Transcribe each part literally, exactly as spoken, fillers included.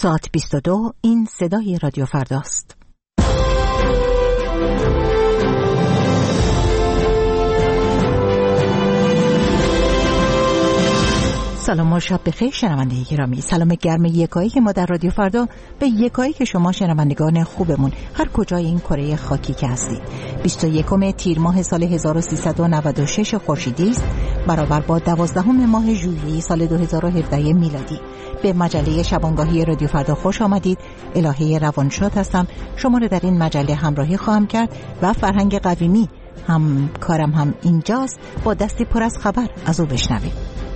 ساعت بیست و دو. این صدای رادیو فرداست. سلام و شب بخیر شنونده گرامی. سلام گرم یکایی که ما در رادیو فردا به یکایی که شما شنوندگان خوبمون هر کجای این کره خاکی که هستید. بیست و یکم تیر ماه سال هزار و سیصد و نود و شش خورشیدی است، برابر با دوازدهم ماه ژوئیه سال دو هزار و هفده میلادی. به مجله شبانگاهی رادیو فردا خوش آمدید. الهه روانشاد هستم. شما رو در این مجله همراهی خواهم کرد و فرهنگ قویمی هم کارم هم اینجاست. با دستی پر از خبر از او بشنویم.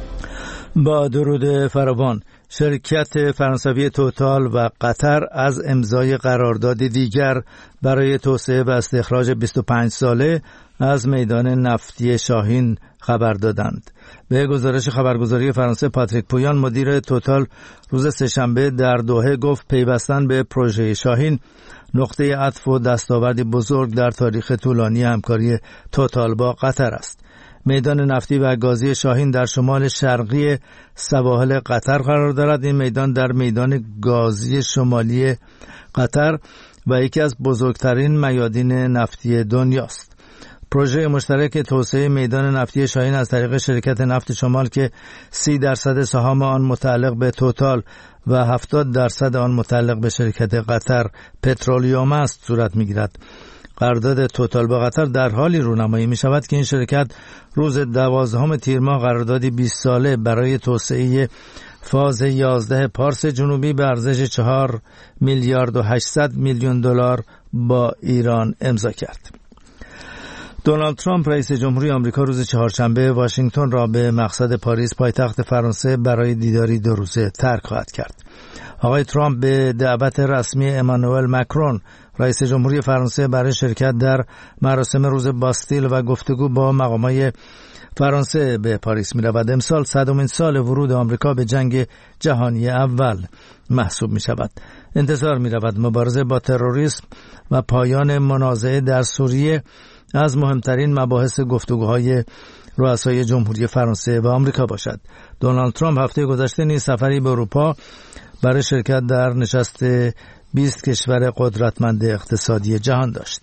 با درود فراوان، شرکت فرانسوی توتال و قطر از امضای قرارداد دیگر برای توسعه و استخراج بیست و پنج ساله از میدان نفتی شاهین خبر دادند. به گزارش خبرگزاری فرانسه، پاتریک پویان مدیر توتال روز سه‌شنبه در دوحه گفت پیوستن به پروژه شاهین نقطه عطف و دستاوردی بزرگ در تاریخ طولانی همکاری توتال با قطر است. میدان نفتی و گازی شاهین در شمال شرقی سواحل قطر قرار دارد. این میدان در میدان گازی شمالی قطر و یکی از بزرگترین میادین نفتی دنیاست. پروژه مشترک توسعه میدان نفتی شاهین از طریق شرکت نفت شمال که سی درصد سهام آن متعلق به توتال و هفتاد درصد آن متعلق به شرکت قطر پترولیوم است صورت می‌گیرد. قرارداد توتال با قطر در حالی رونمایی می شود که این شرکت روز دوازدهم تیر ماه قراردادی بیست ساله برای توسعه فاز یازده پارس جنوبی به ارزش چهار میلیارد و هشتصد میلیون دلار با ایران امضا کرد. دونالد ترامپ رئیس جمهوری آمریکا روز چهارشنبه واشنگتن را به مقصد پاریس پایتخت فرانسه برای دیداری دو روزه ترک خواهد کرد. آقای ترامپ به دعوت رسمی امانوئل مکرون رئیس جمهوری فرانسه برای شرکت در مراسم روز باستیل و گفتگو با مقامای فرانسه به پاریس می رود. امسال صدمین سال ورود آمریکا به جنگ جهانی اول محسوب می شود. انتظار می رود مبارزه با تروریسم و پایان منازعه در سوریه از مهمترین مباحث گفتگوهای رؤسای جمهوری فرانسه و آمریکا باشد. دونالد ترامپ هفته گذشته نیز سفری به اروپا برای شرکت در نشست بیست کشور قدرتمند اقتصادی جهان داشت.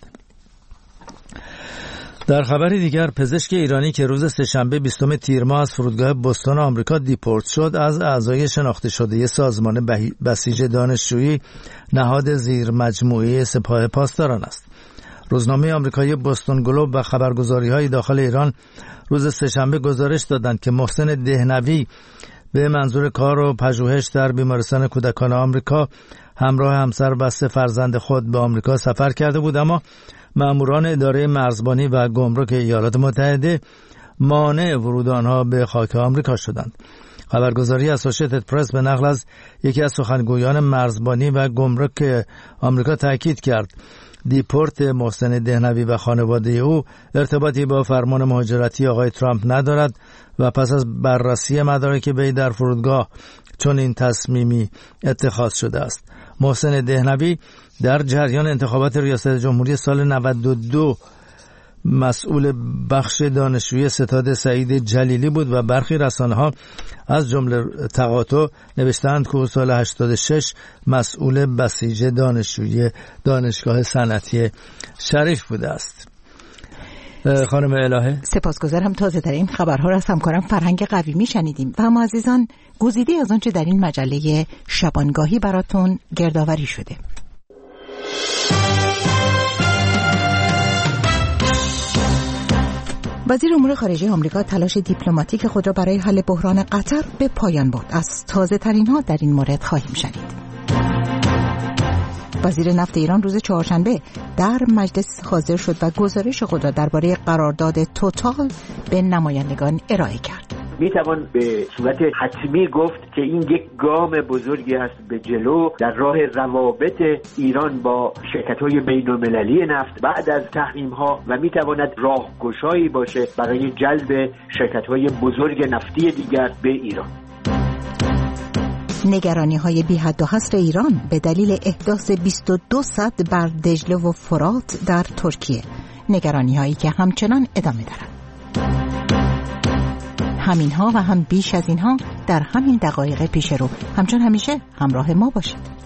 در خبری دیگر، پزشک ایرانی که روز سه‌شنبه بیستم تیر ماه از فرودگاه بوستون آمریکا دیپورت شد از اعضای شناخته شده سازمان بسیج دانشجویی نهاد زیر مجموعه سپاه پاسداران است. روزنامه آمریکایی بوستون گلوب و خبرگزاری‌های داخل ایران روز سه‌شنبه گزارش دادند که محسن دهنوی به منظور کار و پژوهش در بیمارستان کودکان آمریکا همراه همسر و سه فرزند خود به آمریکا سفر کرده بود، اما ماموران اداره مرزبانی و گمرک ایالات متحده مانع ورود آنها به خاک آمریکا شدند. خبرگزاری اسوسییتد پرس به نقل از یکی از سخنگویان مرزبانی و گمرک آمریکا تاکید کرد دیپورت محسن دهنوی و خانواده او ارتباطی با فرمان مهاجرتی آقای ترامپ ندارد و پس از بررسی مدارک وی در فرودگاه چون این تصمیمی اتخاذ شده است. محسن دهنوی در جریان انتخابات ریاست جمهوری سال نود و دو مسئول بخش دانشجویی ستاد سعید جلیلی بود و برخی رسانه‌ها از جمله تقاطع نوشتند که سال هشتاد و شش مسئول بسیج دانشجویی دانشگاه صنعتی شریف بوده است. خانم الهه، سپاسگزارم. تازه در این خبرها را از همکارم فرهنگ قویمی شنیدیم و ما عزیزان گزیده از آنچه در این مجله شبانگاهی براتون گردآوری شده. وزیر امور خارجه آمریکا تلاش دیپلماتیک خود را برای حل بحران قطر به پایان برد. از تازه ترین ها در این مورد خواهیم شنید. وزیر نفت ایران روز چهارشنبه در مجلس حاضر شد و گزارش خود را درباره قرارداد توتال به نمایندگان ارائه کرد. می توان به صورت حتمی گفت که این یک گام بزرگی است به جلو در راه روابط ایران با شرکت‌های بین‌المللی نفت بعد از تحریم‌ها و می تواند راهگشایی باشه برای جلب شرکت‌های بزرگ نفتی دیگر به ایران. نگرانی‌های بی حد و حصر ایران به دلیل احداث بیست و دو سد بر دجله و فرات در ترکیه، نگرانی‌هایی که همچنان ادامه دارند. همینها و هم بیش از اینها در همین دقایق پیش رو. همچون همیشه همراه ما باشید.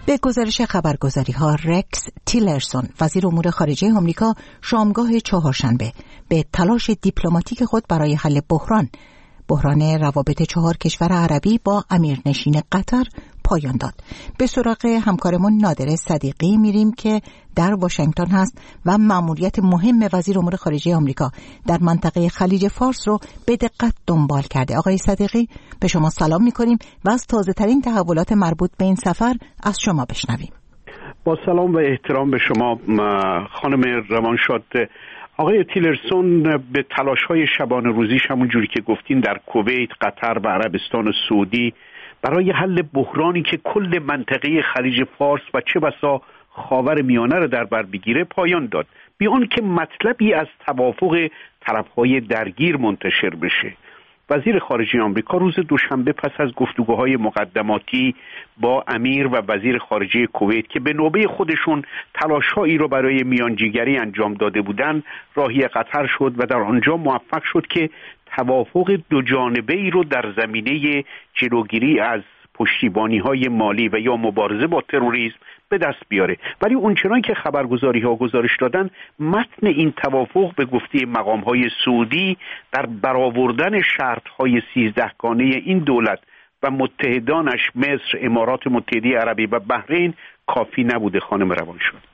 به گزارش خبرگزاری‌ها رکس تیلرسون وزیر امور خارجه آمریکا شامگاه چهارشنبه به تلاش دیپلماتیک خود برای حل بحران بحران روابط چهار کشور عربی با امیرنشین قطر پایان داد. به سراغ همکارمون نادر صدیقی میریم که در واشنگتن هست و مأموریت مهم وزیر امور خارجه آمریکا در منطقه خلیج فارس رو به دقت دنبال کرده. آقای صدیقی به شما سلام میکنیم و از تازه ترین تحولات مربوط به این سفر از شما بشنویم. با سلام و احترام به شما خانم روانشاد. آقای تیلرسون به تلاش‌های شبانه روزیش همون جوری که گفتین در کویت، قطر و عربستان سعودی برای حل بحرانی که کل منطقه خلیج فارس و چه بسا خاور میانه را در بر بگیره پایان داد، بی آن که مطلبی از توافق طرف‌های درگیر منتشر بشه. وزیر خارجه آمریکا روز دوشنبه پس از گفتگوهای مقدماتی با امیر و وزیر خارجه کویت که به نوبه خودشون تلاش‌هایی رو برای میانجیگری انجام داده بودند، راهی قطر شد و در آنجا موفق شد که توافق دو جانبه‌ای رو در زمینه جلوگیری از پشتیبانی‌های مالی و یا مبارزه با تروریسم به دست بیاره. ولی اونچنان که خبرگزاری‌ها گزارش دادن، متن این توافق به گفته مقام‌های سعودی در برآوردن شرط‌های سیزدهگانه این دولت و متحدانش مصر، امارات متحده عربی و بحرین کافی نبوده. خانم روانشاد،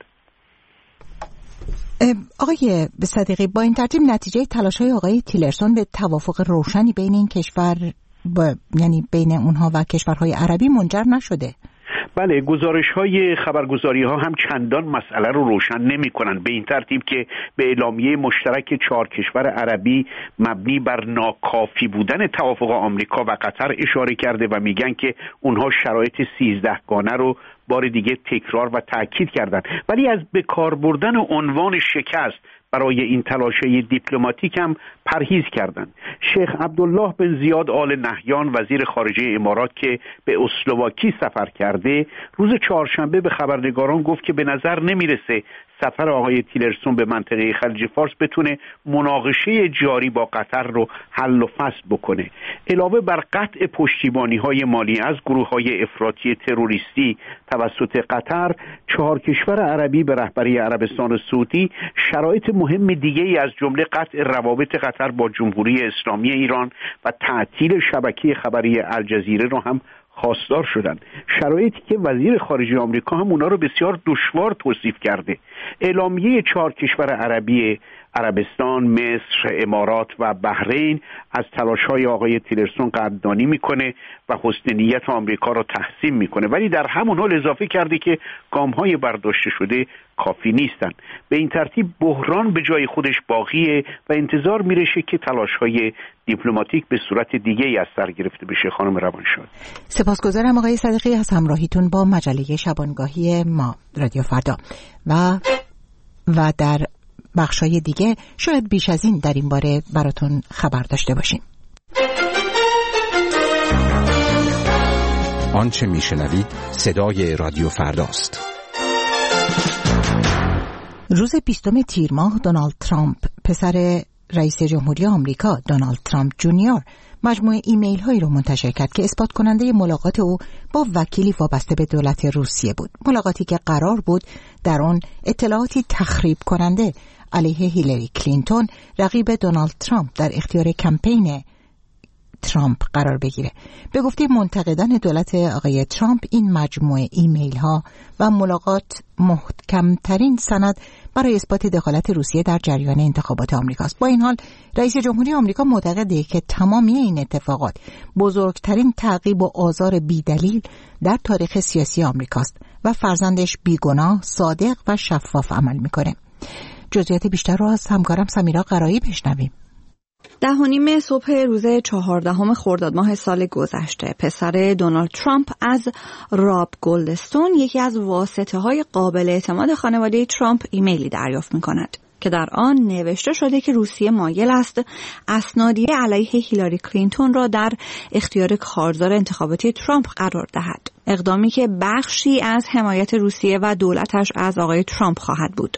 آقای صدیقی، با این ترتیب نتیجه تلاش‌های آقای تیلرسون به توافق روشنی بین این کشور با... یعنی بین اونها و کشورهای عربی منجر نشده؟ بله، گزارش‌های خبرگزاری‌ها هم چندان مسئله رو روشن نمی‌کنند، به این ترتیب که به اعلامیه مشترک چهار کشور عربی مبنی بر ناکافی بودن توافق آمریکا و قطر اشاره کرده و میگن که اونها شرایط سیزدهگانه رو بار دیگه تکرار و تأکید کردند، ولی از به کار بردن عنوان شکست برای این تلاش‌های دیپلماتیک هم پرهیز کردند. شیخ عبدالله بن زیاد آل نهیان وزیر خارجه امارات که به اسلواکی سفر کرده، روز چهارشنبه به خبرنگاران گفت که به نظر نمیرسه سفر آقای تیلرسون به منطقه خلیج فارس بتونه مناقشه جاری با قطر رو حل و فصل بکنه. علاوه بر قطع پشتیبانی‌های مالی از گروه‌های افراطی تروریستی توسط قطر، چهار کشور عربی به رهبری عربستان سعودی شرایط مهم دیگه‌ای از جمله قطع روابط قطر با جمهوری اسلامی ایران و تعطیل شبکه خبری الجزیره رو هم خواستار شدن، شرایطی که وزیر خارجه آمریکا هم اونا رو بسیار دشوار توصیف کرده. اعلامیه چهار کشور عربی عربستان، مصر، امارات و بحرین از تلاش‌های آقای تیلرسون قدردانی میکنه و حسن نیت آمریکا را تحسین میکنه، ولی در همون حال اضافه کرده که گام‌های برداشته شده کافی نیستن. به این ترتیب بحران به جای خودش باقیه و انتظار میرشه که تلاش‌های دیپلماتیک به صورت دیگه‌ای از سر گرفته بشه. خانم روانشاد، سپاسگزارم آقای صدیقی از همراهیتون با مجله شبانگاهی ما رادیو فردا و و در بخشای دیگه شاید بیش از این در این باره براتون خبر داشته باشیم. آنچه میشنوید صدای رادیو فرداست. روز بیستم تیر ماه دونالد ترامپ پسر رئیس جمهوری آمریکا دونالد ترامپ جونیور مجموعه ایمیل هایی رو منتشر کرد که اثبات کننده ملاقات او با وکیلی وابسته به دولت روسیه بود. ملاقاتی که قرار بود در آن اطلاعاتی تخریب کننده علیه هیلاری کلینتون رقیب دونالد ترامپ در اختیار کمپین ترامپ قرار بگیره. به گفته منتقدان دولت آقای ترامپ این مجموعه ایمیل ها و ملاقات محکمترین سند برای اثبات دخالت روسیه در جریان انتخابات آمریکاست. با این حال رئیس جمهوری آمریکا معتقده که تمامی این اتفاقات بزرگترین تعقیب و آزار بی‌دلیل در تاریخ سیاسی آمریکاست و فرزندش بیگناه، صادق و شفاف عمل میکنه. جزئیات بیشتر رو از همکارم سمیرا قرایی بشنویم. ده و نیم صبح روز چهاردهم خرداد ماه سال گذشته پسر دونالد ترامپ از راب گلدستون، یکی از واسطه های قابل اعتماد خانواده ترامپ، ایمیلی دریافت می کند که در آن نوشته شده که روسیه مایل است اسنادی علیه هیلاری کلینتون را در اختیار کارزار انتخاباتی ترامپ قرار دهد، اقدامی که بخشی از حمایت روسیه و دولتش از آقای ترامپ خواهد بود.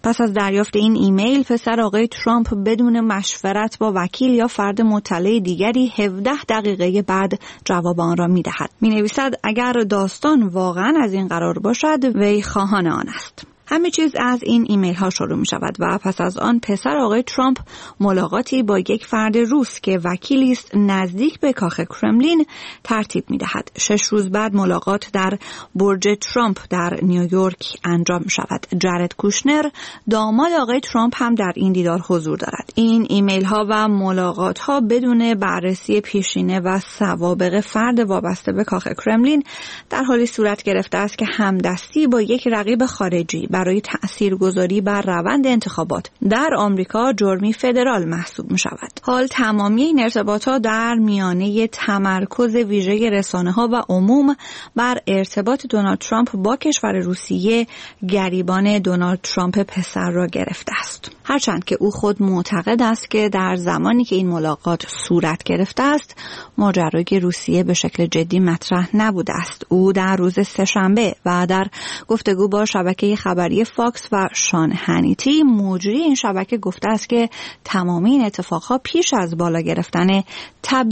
پس از دریافت این ایمیل، پسر آقای ترامپ بدون مشورت با وکیل یا فرد مطلع دیگری هفده دقیقه بعد جواب آن را می‌دهد. می‌نویسد اگر داستان واقعاً از این قرار باشد، وی خواهان آن است. همه چیز از این ایمیل ها شروع می شود و پس از آن پسر آقای ترامپ ملاقاتی با یک فرد روس که وکیلی است نزدیک به کاخ کرملین ترتیب می دهد. شش روز بعد ملاقات در برج ترامپ در نیویورک انجام می شود. جارد کوشنر داماد آقای ترامپ هم در این دیدار حضور دارد. این ایمیل ها و ملاقات ها بدون بررسی پیشینه و سوابق فرد وابسته به کاخ کرملین در حالی صورت گرفته است که همدستی با یک رقیب خارجی برای تأثیرگذاری بر روند انتخابات در آمریکا جرمی فدرال محسوب می شود. حال تمامی این ارتباطات در میانه تمرکز ویژه رسانه‌ها و عموم بر ارتباط دونالد ترامپ با کشور روسیه گریبان دونالد ترامپ پسر را گرفته است. هرچند که او خود معتقد است که در زمانی که این ملاقات صورت گرفته است، ماجرای روسیه به شکل جدی مطرح نبوده است. او در روز سه‌شنبه و در گفتگو با شبکه خبری فاکس و شان هنیتی، مجری این شبکه گفته است که تمام این اتفاقها پیش از بالا گرفتن تب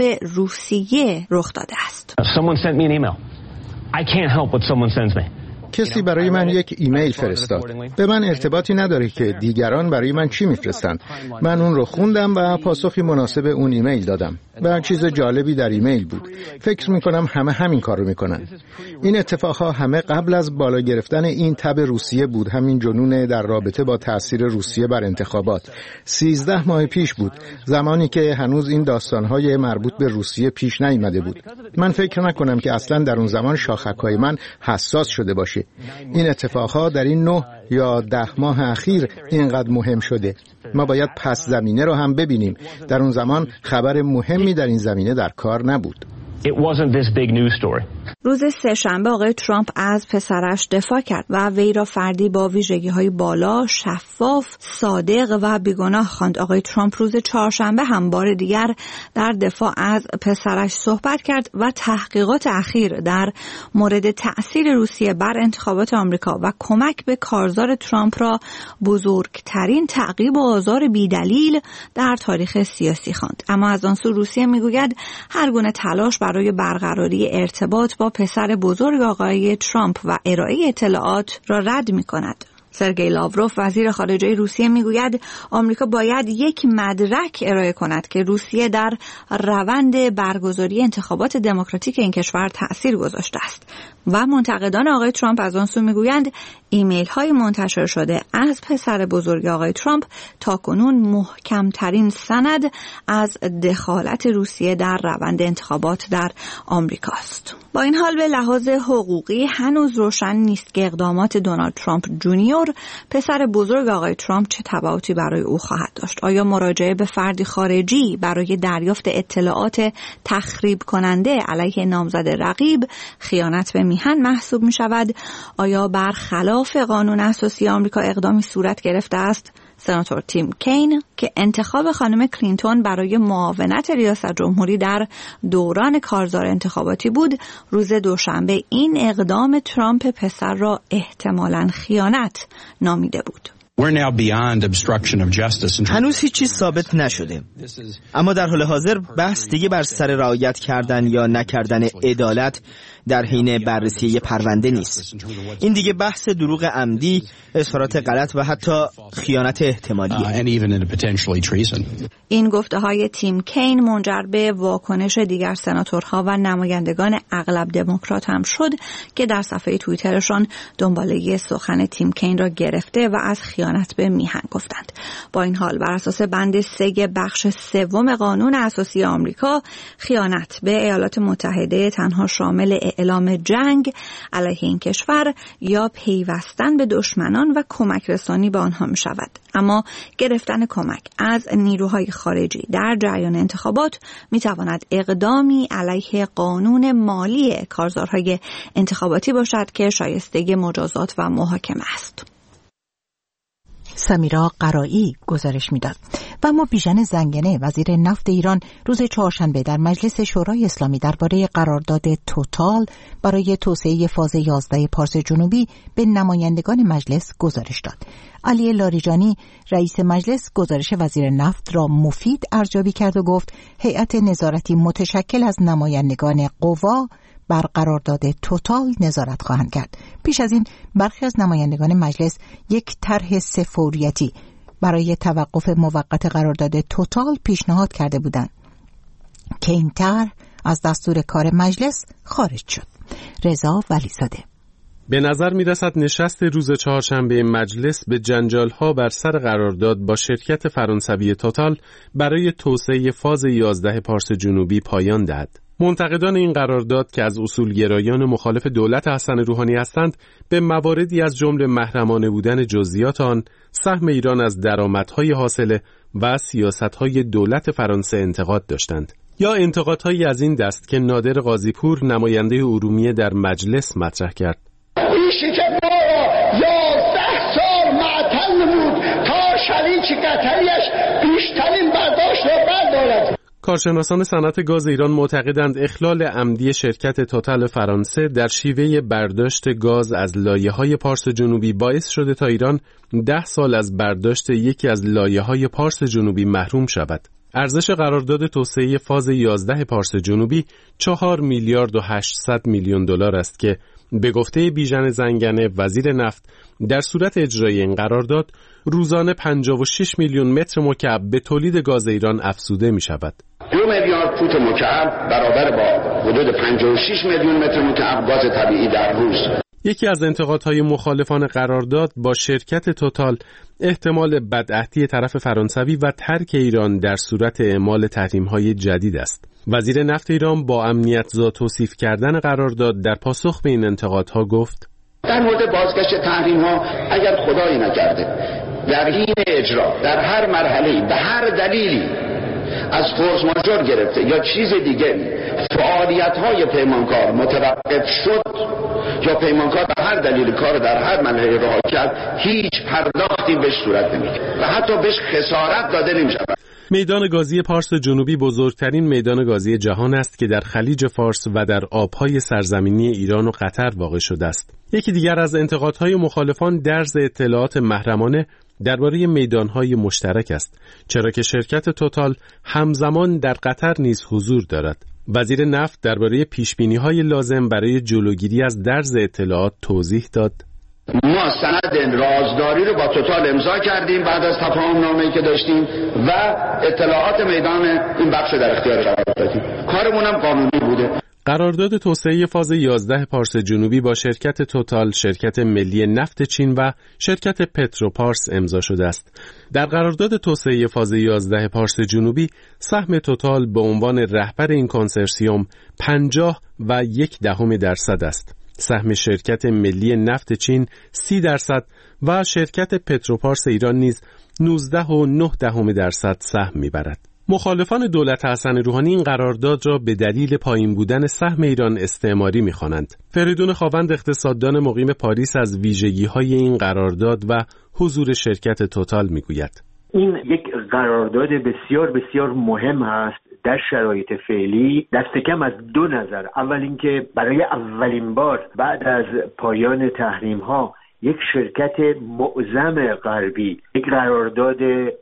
روسیه رخ داده است. Someone sent me an email. I can't help what someone sends me. کسی برای من یک ایمیل فرستاد. به من ارتباطی نداره که دیگران برای من چی میفرستن. من اون رو خوندم و پاسخی مناسب اون ایمیل دادم. و چیز جالبی در ایمیل بود. فکر میکنم همه همین کار رو میکنن. این اتفاقها همه قبل از بالا گرفتن این تب روسیه بود. همین جنون در رابطه با تأثیر روسیه بر انتخابات. سیزده ماه پیش بود. زمانی که هنوز این داستانهای مربوط به روسیه پیش نیامده بود. من فکر نکنم که اصلا در اون زمان شاخک‌های من حساس شده باشه. این اتفاقها در این نه یا ده ماه اخیر اینقدر مهم شده. ما باید پس زمینه رو هم ببینیم. در اون زمان خبر مهمی در این زمینه در کار نبود. It wasn't this big news story. روز سه‌شنبه آقای ترامپ از پسرش دفاع کرد و وی را فردی با ویژگی‌های بالا، شفاف، صادق و بیگناه خواند. آقای ترامپ روز چهارشنبه هم بار دیگر در دفاع از پسرش صحبت کرد و تحقیقات اخیر در مورد تأثیر روسیه بر انتخابات آمریکا و کمک به کارزار ترامپ را بزرگترین تعقیب و آزار بی‌دلیل در تاریخ سیاسی خواند. اما از آن سو روسیه میگوید هر گونه تلاش برای برقراری ارتباط با پسر بزرگ آقای ترامپ و ارائه اطلاعات را رد می کند. سرگئی لاوروف وزیر خارجه روسیه میگوید آمریکا باید یک مدرک ارائه کند که روسیه در روند برگزاری انتخابات دموکراتیک این کشور تأثیر گذاشته است. و منتقدان آقای ترامپ از آن سو میگویند ایمیل های منتشر شده از پسر بزرگ آقای ترامپ تاکنون محکمترین سند از دخالت روسیه در روند انتخابات در آمریکا است. با این حال به لحاظ حقوقی هنوز روشن نیست که اقدامات دونالد ترامپ جونیور پسر بزرگ آقای ترامپ چه تبعاتی برای او خواهد داشت. آیا مراجعه به فردی خارجی برای دریافت اطلاعات تخریب کننده علیه نامزد رقیب خیانت به میهن محسوب می شود؟ آیا برخلاف قانون اساسی آمریکا اقدامی صورت گرفته است؟ سناتور تیم کین که انتخاب خانم کلینتون برای معاونت ریاست جمهوری در دوران کارزار انتخاباتی بود، روز دوشنبه این اقدام ترامپ پسر را احتمالاً خیانت نامیده بود. هنوز هیچ چیز ثابت نشده، اما در حال حاضر بحث دیگه بر سر رعایت کردن یا نکردن عدالت در حین بررسی یه پرونده نیست. این دیگه بحث دروغ عمدی، اظهارات غلط و حتی خیانت احتمالیه. این گفته های تیم کین منجر به واکنش دیگر سناتورها و نمایندگان اغلب دموکرات هم شد که در صفحه توییترشان دنباله سخن تیم کین را گرفته و از خیانت به میهن گفتند. با این حال بر اساس بند سه بخش سوم قانون اساسی آمریکا، خیانت به ایالات متحده تنها شامل اعلام جنگ علیه این کشور یا پیوستن به دشمنان و کمک رسانی به آنها می شود. اما گرفتن کمک از نیروهای خارجی در جریان انتخابات می تواند اقدامی علیه قانون مالی کارزارهای انتخاباتی باشد که شایسته مجازات و محاکمه است. سمیرا قرایی گزارش میداد. و اما بیژن زنگنه وزیر نفت ایران روز چهارشنبه در مجلس شورای اسلامی درباره قرارداد توتال برای توسعه فاز یازده پارس جنوبی به نمایندگان مجلس گزارش داد. علی لاریجانی رئیس مجلس گزارش وزیر نفت را مفید ارزیابی کرد و گفت هیئت نظارتی متشکل از نمایندگان قوا بر قرارداد توتال نظارت خواهند کرد. پیش از این برخی از نمایندگان مجلس یک طرح سفوریتی برای توقف موقت قرارداد توتال پیشنهاد کرده بودند که این طرح از دستور کار مجلس خارج شد. رضا ولیزاده. به نظر می رسد نشست روز چهارشنبه مجلس به جنجال‌ها بر سر قرارداد با شرکت فرانسوی توتال برای توسعه فاز یازده پارس جنوبی پایان دهد. منتقدان این قرارداد که از اصولگرایان مخالف دولت حسن روحانی هستند، به مواردی از جمله محرمانه بودن جزئیات آن، سهم ایران از درآمدهای حاصله و سیاست‌های دولت فرانسه انتقاد داشتند. یا انتقادهایی از این دست که نادر قاضی‌پور نماینده ارومیه در مجلس مطرح کرد. ایشی که ما را یازده سال معطل نمود تا شریک قطریش بیشترین برداشت را بردارد. کارشناسان صنعت گاز ایران معتقدند اخلال عمدی شرکت توتال فرانسه در شیوه برداشت گاز از لایه‌های پارس جنوبی باعث شده تا ایران ده سال از برداشت یکی از لایه‌های پارس جنوبی محروم شود. ارزش قرارداد توسعه فاز یازده پارس جنوبی چهار میلیارد و هشتصد میلیون دلار است که به گفته بیژن زنگنه وزیر نفت در صورت اجرای این قرارداد روزانه پنجاه و شش میلیون متر مکعب به تولید گاز ایران افزوده می شود. دو میلیارد فوت مکعب برابر با حدود پنجاه و شش میلیون متر مکعب گاز طبیعی در روز. یکی از انتقادهای مخالفان قرارداد با شرکت توتال احتمال بدعهدی طرف فرانسوی و ترک ایران در صورت اعمال تحریم‌های جدید است. وزیر نفت ایران با امنیت‌زا توصیف کردن قرارداد در پاسخ به این انتقادها گفت: در مورد بازگشت تحریم‌ها اگر خدایی نکرده در حین اجرا در هر مرحله‌ای به هر دلیلی از فورس ماژور گرفته یا چیز دیگری فعالیت‌های پیمانکار متوقف شد یا پیمانکار به هر دلیل کار در هر مرحله رها کرد، هیچ پرداختی بهش صورت نمی‌گیرد و حتی بهش خسارت داده نمی‌شود. میدان گازی پارس جنوبی بزرگترین میدان گازی جهان است که در خلیج فارس و در آبهای سرزمینی ایران و قطر واقع شده است. یکی دیگر از انتقادهای مخالفان درز اطلاعات محرمانه درباره میدانهای مشترک است، چرا که شرکت توتال همزمان در قطر نیز حضور دارد. وزیر نفت درباره پیشبینی‌های لازم برای جلوگیری از درز اطلاعات توضیح داد: ما سند رازداری رو با توتال امضا کردیم بعد از تفاهم نامه‌ای که داشتیم و اطلاعات میدان این بخش در اختیار قرار دادیم. کارمون هم قانونی بوده. قرارداد توسعه فاز یازده پارس جنوبی با شرکت توتال، شرکت ملی نفت چین و شرکت پتروپارس امضا شده است. در قرارداد توسعه فاز یازده پارس جنوبی سهم توتال به عنوان رهبر این کنسرسیوم پنجاه و یک دهم درصد است. سهم شرکت ملی نفت چین سی درصد و شرکت پتروپارس ایران نیز نوزده و نه دهم درصد سهم میبرد. مخالفان دولت حسن روحانی این قرارداد را به دلیل پایین بودن سهم ایران استعماری می‌خوانند. فریدون خاوند اقتصاددان مقیم پاریس از ویژگی‌های این قرارداد و حضور شرکت توتال می‌گوید: این یک قرارداد بسیار بسیار مهم است در شرایط فعلی، دست کم از دو نظر. اول اینکه برای اولین بار بعد از پایان تحریم‌ها یک شرکت معظم غربی یک قرارداد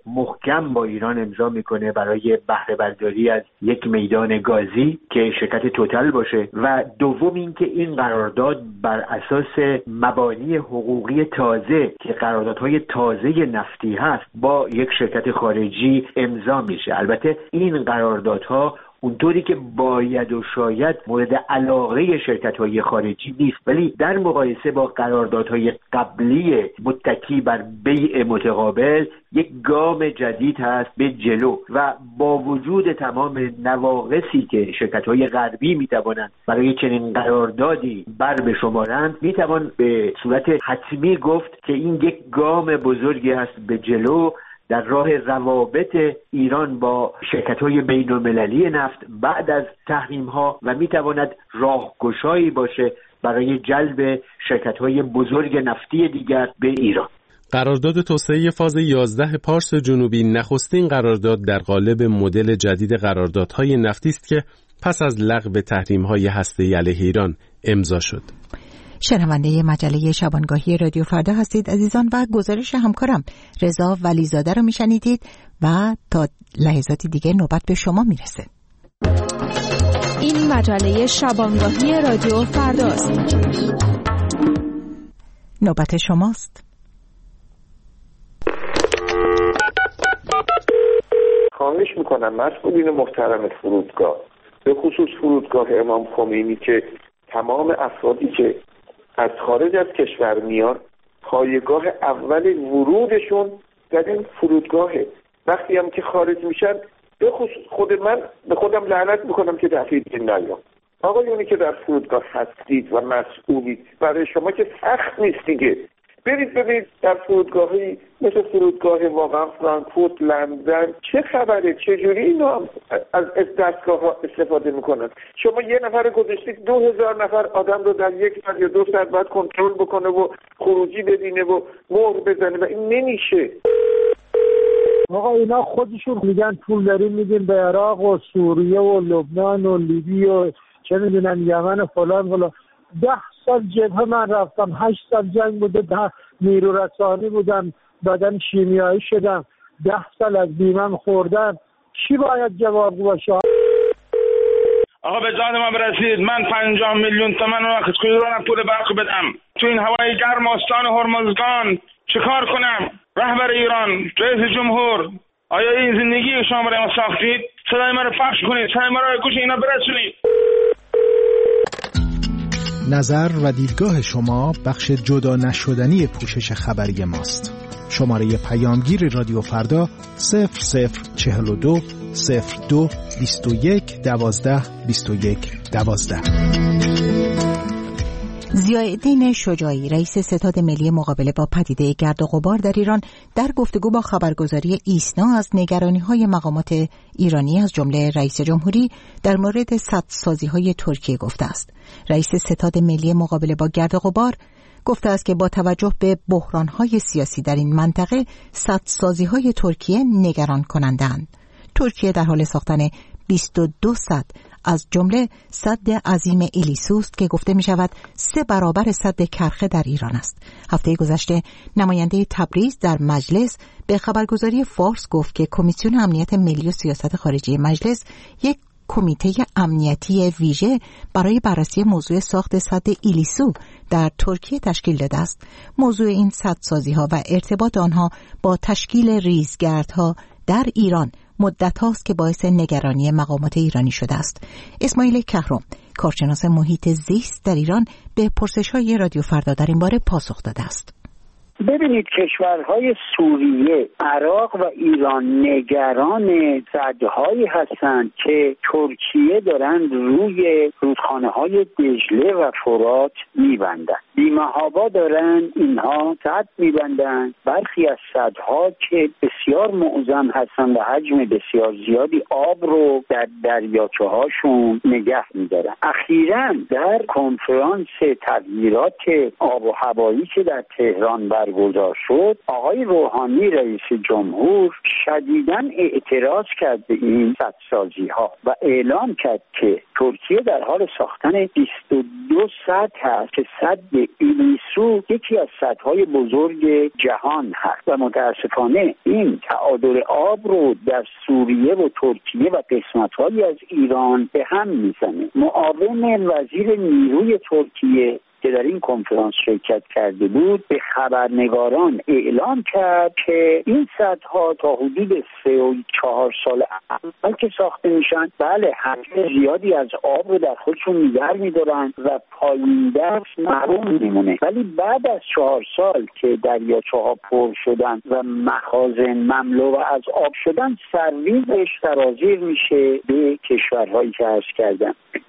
محکم با ایران امضا میکنه برای بهره برداری از یک میدان گازی که شرکت توتال باشه، و دوم اینکه این قرارداد بر اساس مبانی حقوقی تازه که قراردادهای تازه نفتی هست با یک شرکت خارجی امضا میشه. البته این قراردادها اونطوری که باید و شاید مورد علاقه شرکت‌های خارجی نیست، ولی در مقایسه با قراردادهای قبلی متکی بر بیع متقابل یک گام جدید هست به جلو و با وجود تمام نواقصی که شرکت‌های غربی می‌توانند برای چنین قراردادی بر بشمارند، می‌توان به صورت حتمی گفت که این یک گام بزرگی هست به جلو در راه روابط ایران با شرکت‌های بین‌المللی نفت بعد از تحریم‌ها و می‌تواند راهگشایی باشه برای جلب شرکت‌های بزرگ نفتی دیگر به ایران. قرارداد توسعه فاز یازده پارس جنوبی نخستین قرارداد در قالب مدل جدید قراردادهای نفتی است که پس از لغو تحریم‌های هسته‌ای علیه ایران امضا شد. شنونده مجله شبانگاهی رادیو فردا هستید عزیزان و گزارش همکارم رضا ولیزاده رو میشنیدید و تا لحظاتی دیگه نوبت به شما میرسه. این مجله شبانگاهی رادیو فرداست. نوبت شماست. خواهش میکنم مسئولین محترم فرودگاه، به خصوص فرودگاه امام خمینی، که تمام افرادی که از خارج از کشور میان پایگاه اول ورودشون در این فرودگاهه. وقتی هم که خارج میشن به خصوص خود من به خودم لعنت میکنم که دفعه دیگه نیام. آقایونی که در فرودگاه هستید و مسئولید، برای شما که سخت نیست دیگه، برید ببینید در فرودگاهی مثل فرودگاه واقعا فرانکفورت، لندن چه خبره، چجوری اینا از دستگاه ها استفاده میکنن. شما یه نفر گذاشتید دو هزار نفر آدم رو در یک ساعت یا دو ساعت باید کنترل بکنه و خروجی ببینه و مهر بزنه و این نمیشه. آقا اینا خودشون میگن پول داریم میدیم به عراق و سوریه و لبنان و لیبی و چه میدونن یمن و فلان فلان. ده سال جبهه من رفتم، هشت سال جنگ بوده، ده نیرو رسانی بودم، بدن شیمیایی شدم، ده سال از بیمم خوردم. چی باید جواب باشه؟ آقا به جان من برسید، من پنجاه میلیون تومن رو از ایران پول برق بدم تو این هوای گرم آستان هرمزگان چه کار کنم؟ رهبر ایران، رئیس جمهور، آیا این زندگی شما برای ما ساختید؟ صدای من رو پخش کنید، صدای من رو گوش اینا برسونید. نظر و دیدگاه شما بخش جدا نشدنی پوشش خبری ماست. شماره پیامگیر رادیو فردا صفر صفر چهل و دو صفر دو بیست و یک دوازده بیست و یک دوازده. ضیاءالدین شجاعی رئیس ستاد ملی مقابله با پدیده گرد و غبار در ایران در گفتگو با خبرگزاری ایسنا از نگرانی‌های مقامات ایرانی از جمله رئیس جمهوری در مورد سدسازی‌های ترکیه گفته است. رئیس ستاد ملی مقابله با گرد و غبار گفته است که با توجه به بحران‌های سیاسی در این منطقه سدسازی‌های ترکیه نگران کننده‌اند. ترکیه در حال ساختن بیست و دو سد از جمله سد عظیم ایلیسوست که گفته می شود سه برابر سد کرخه در ایران است. هفته گذشته نماینده تبریز در مجلس به خبرگزاری فارس گفت که کمیسیون امنیت ملی و سیاست خارجی مجلس یک کمیته امنیتی ویژه برای بررسی موضوع ساخت سد ایلیسو در ترکیه تشکیل داده است. موضوع این سدسازی ها و ارتباط آنها با تشکیل ریزگردها در ایران مدت هاست که باعث نگرانی مقامات ایرانی شده است. اسماعیل کهرم، کارشناس محیط زیست در ایران، به پرسش‌های رادیو فردا در این باره پاسخ داده است. ببینید کشورهای سوریه، عراق و ایران نگران سدهایی هستند که ترکیه دارند روی رودخانه‌های دجله و فرات می‌بندند. بی‌محابا دارند اینها سد می‌بندند. برخی از سدها که بسیار معظم هستند و حجم بسیار زیادی آب رو در دریاچه‌هاشون نگه می‌دارند. اخیراً در کنفرانس تغییرات آب و هوایی که در تهران بر گذار شد، آقای روحانی رئیس جمهور شدیداً اعتراض کرد به این سدسازی ها و اعلام کرد که ترکیه در حال ساختن بیست و دو سد هست که سد ایلیسو یکی از سدهای بزرگ جهان هست و متاسفانه این تعادل آب رو در سوریه و ترکیه و قسمت‌هایی از ایران به هم میزنه. معاون وزیر نیروی ترکیه که در این کنفرانس شرکت کرده بود به خبرنگاران اعلام کرد که این سدها تا حدود سه و چهار سال اول که ساخته میشن، بله حجم زیادی از آب رو در خودشون نگه میدارن و پایین دست محروم میمونه، ولی بعد از چهار سال که دریاچه‌ها پر شدن و مخازن مملو از آب شدن، سرویسش سرازیر میشه به کشورهایی که عرض کردم.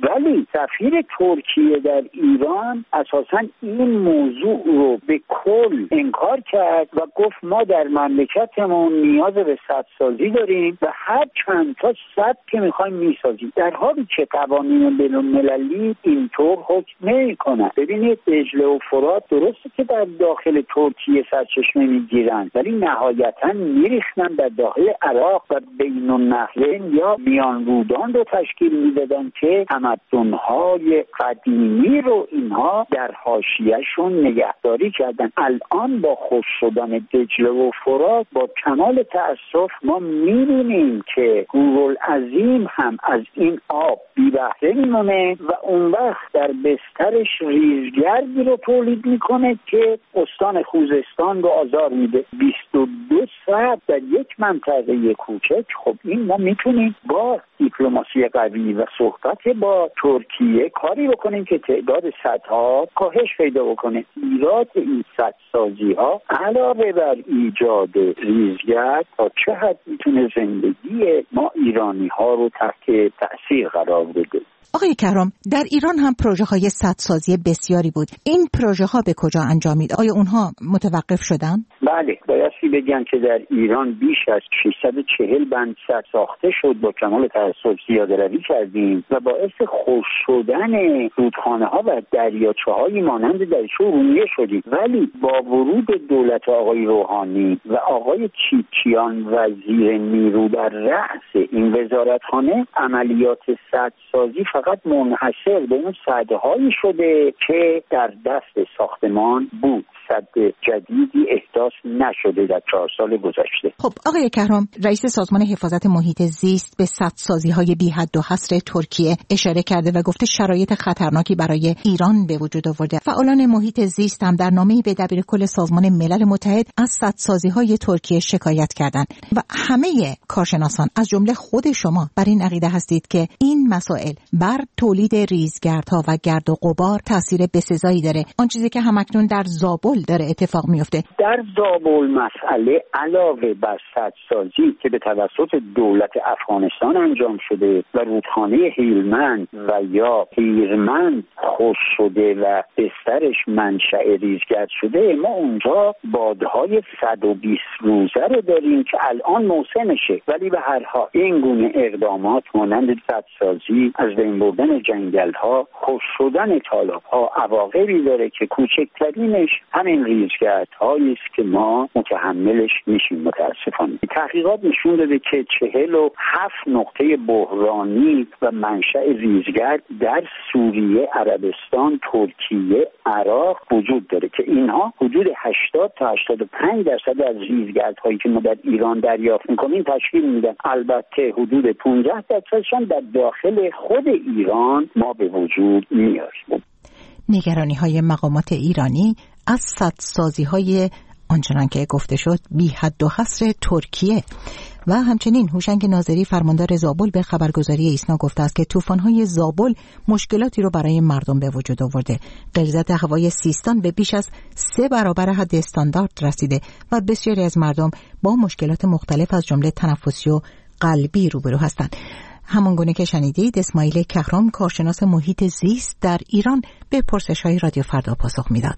ولی سفیر ترکیه در ایران اساساً این موضوع رو به کل انکار کرد و گفت ما در مملکتمون نیاز به سدسازی داریم و هر چند تا سد که میخوایم میسازیم، در حالی که قوانین بین‌المللی اینطور حکم نمی‌کنه. ببینید دجله و فرات درسته که در داخل ترکیه سرچشمه میگیرن، ولی نهایتاً میریختن در داخل عراق و بین النهرین یا میان رودان رو تشکیل میدادن که تمدن‌های قدیمی رو اینها در حاشیه‌شون نگهداری کردن. الان با خشک شدن دجله و فرات با کمال تأسف ما می‌بینیم که گورالعظیم هم از این آب بی بهره میمونه و اون وقت در بسترش ریزگردی رو تولید میکنه که استان خوزستان رو آزار میده. بیست و دو ساعت در یک منطقه کوچک. خب این ما میتونیم با دیپلماسی قوی و صحبت با ترکیه کاری بکنیم که تعداد سدها کاهش پیدا بکنه. ایراد این سدسازی ها علاوه بر ایجاد ریزگرد تا چه حد میتونه زندگی ما ایرانی ها رو تحت تأثیر قرار بده. آقای کهرام، در ایران هم پروژه های سدسازی بسیاری بود. این پروژه ها به کجا انجامید؟ آیا اونها متوقف شدن؟ بله، بایستی بگم که در ایران بیش از ششصد و چهل بند سد ساخته شد. با کمال تأسف زیاده روی کردیم و باعث خشک شدن رودخانه ها و دریاچه های مانند دریاچه ارومیه شدیم. ولی با ورود دولت آقای روحانی و آقای چیچیان وزیر نیرو در رأس این وزارتخانه، عملیات سدسازی فقط منحصر به اون سدهایی شده که در دست ساختمان بود. سد جدیدی احداث نشده در چهار سال گذشته. خب آقای کهرام، رئیس سازمان حفاظت محیط زیست به سدسازی های بی حد و حصر ترکیه اشاره کرده و گفته شرایط خطرناکی برای ایران به وجود آورده. فعالان محیط زیست هم در نامه‌ای به دبیرکل سازمان ملل متحد از سدسازی های ترکیه شکایت کردند و همه کارشناسان از جمله خود شما بر این عقیده هستید که این مسائل بر تولید ریزگردها و گرد و غبار تاثیر بسزایی داره. آن چیزی که همکنون در زابل داره اتفاق میفته. در زابل مسئله علاوه بر سدسازی که به توسط دولت افغانستان انجام شده و رودخانه هیلمند و یا هیرمند خشک شده و بسترش منشأ ریزگرد شده، ما اونجا بادهای صد و بیست روزه رو داریم که الان موسمشه. ولی به هر حال این گونه اقدامات مانند سدسازی، از بین بردن جنگل‌ها، خشک شدن تالاب‌ها عواقبی داره که کوچکترینش همین ریزگردهایی است که ما متحملش میشیم. متاسفانه تحقیقات نشون داده که چهل و هفت نقطه بحرانی و منشأ ریزگرد در سوریه، عربستان، ترکیه، عراق وجود داره که اینها حدود هشتاد تا هشتاد و پنج درصد از ریزگردهایی که ما در ایران دریافت می‌کنیم تشکیل میدن. البته حدود پانزده درصدشان در داخل خود ایران ما به وجود میاریم. نگرانی های مقامات ایرانی از سدسازی های آنچنان که گفته شد بی حد و حصر ترکیه و همچنین هوشنگ ناظری فرماندار زابل به خبرگزاری ایسنا گفته است که طوفان‌های زابل مشکلاتی رو برای مردم به وجود آورده. غلظت هوای سیستان به بیش از سه برابر حد استاندارد رسیده و بسیاری از مردم با مشکلات مختلف از جمله تنفسی و قلبی روبرو هستند. همانگونه که شنیدید، اسماعیل کهرام کارشناس محیط زیست در ایران به پرسش‌های رادیو فردا پاسخ میداد.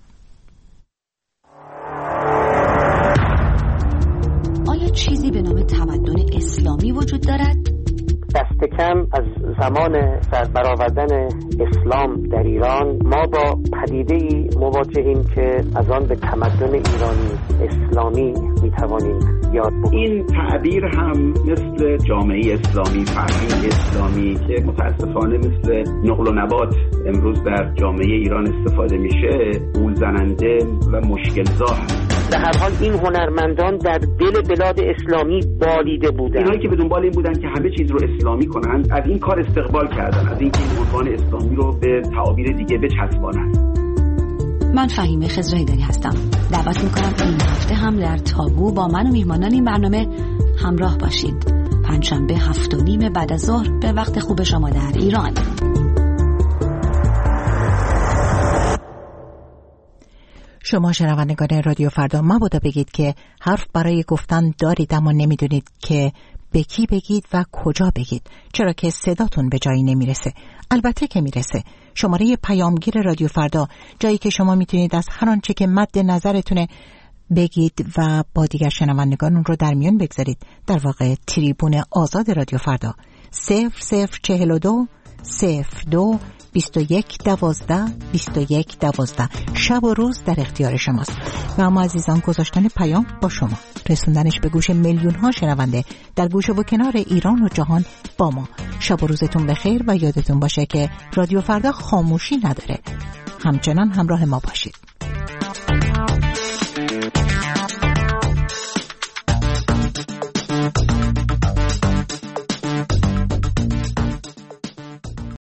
آیا چیزی به نام تمدن اسلامی وجود دارد؟ دست کم از زمان سربرآوردن اسلام در ایران ما با پدیده‌ای مواجهیم که از آن به تمدن ایرانی اسلامی میتوانیم یاد بکنیم. این تعبیر هم مثل جامعه اسلامی، فرهنگ اسلامی که متاسفانه مثل نقل و نبات امروز در جامعه ایران استفاده میشه، گول زننده و مشکل‌زا هست. به هر حال این هنرمندان در دل بلاد اسلامی بالیده بودند. اینایی که به دنبال این بودن که همه چیز رو اسلامی کنند، از این کار استقبال کردن، از اینکه این عنوان اسلامی رو به تعابیر دیگه بچسبانند. من فهیمه خضرهیدری هستم. دعوت میکنم این هفته هم در تابو با من و میهمانان این برنامه همراه باشید. پنجشنبه هفت و نیم بعد از ظهر به وقت خوب شما در ایران. شما شنوندگان رادیو فردا مبادا بگید که حرف برای گفتن دارید اما نمیدونید که به کی بگید و کجا بگید، چرا که صداتون به جایی نمیرسه. البته که میرسه. شماره پیامگیر رادیو فردا، جایی که شما میتونید از هر آنچه که مد نظرتونه بگید و با دیگر شنوندگان اون رو در میان بگذارید. در واقع تریبون آزاد رادیو فردا. صفر صفر چهل و دو صفر دو بیست و یک دوازده بیست و یک دوازده. شب و روز در اختیار شماست. و اما عزیزان، گذاشتن پیام با شما، رسوندنش به گوش میلیون ها شنونده در گوشه و کنار ایران و جهان با ما. شب و روزتون بخیر و یادتون باشه که رادیو فردا خاموشی نداره. همچنان همراه ما باشید.